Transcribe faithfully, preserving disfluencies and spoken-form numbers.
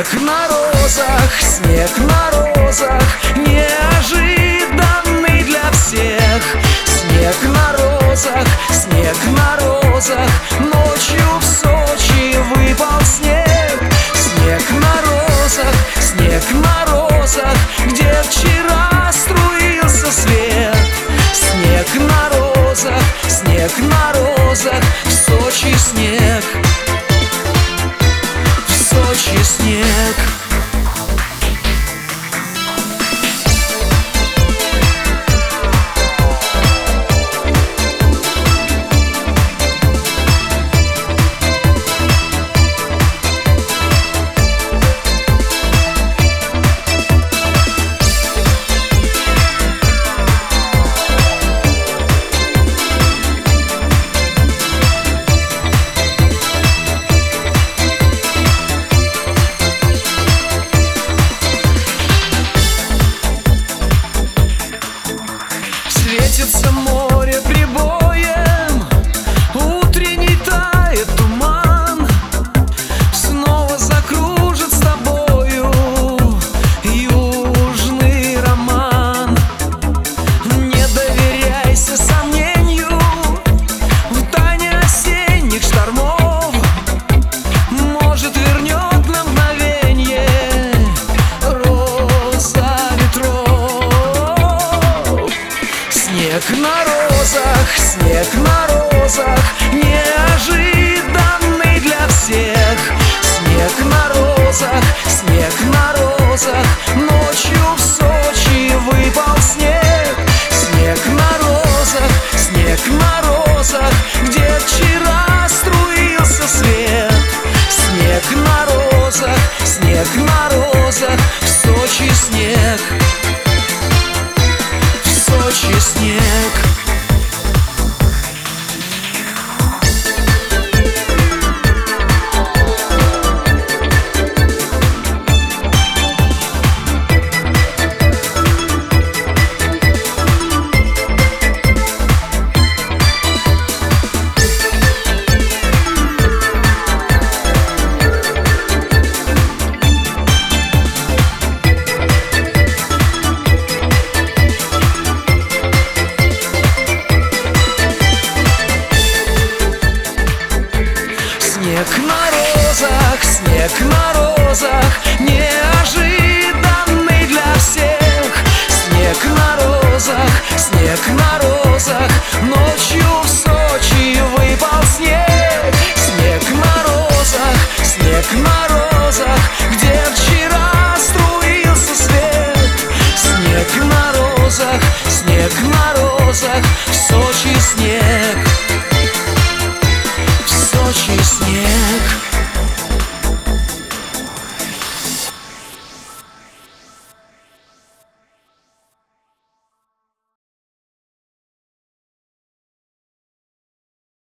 Снег на розах, снег на розах, неожиданный для всех. Снег на розах, снег на розах, ночью в Сочи выпал снег. Снег на розах, снег на розах, где вчера струился свет. Снег на розах, снег на розах, в Сочи снег, в Сочи снег. Светится море прибоем, утренний тает туман. Снова закружит с тобою южный роман. Не доверяйся сомнению в тайне осенних штормов. Может, вернет на мгновенье роза ветров. Снег на розах, снег на розах, неожиданный для всех. Снег на розах, снег на розах, ночью в Сочи выпал снег. Снег на розах, снег на розах, где вчера струился свет. Снег на розах, снег на розах, в Сочи снег, в Сочи снег. Снег на розах, снег на розах, неожиданный для всех. Снег на розах, снег на розах, ночью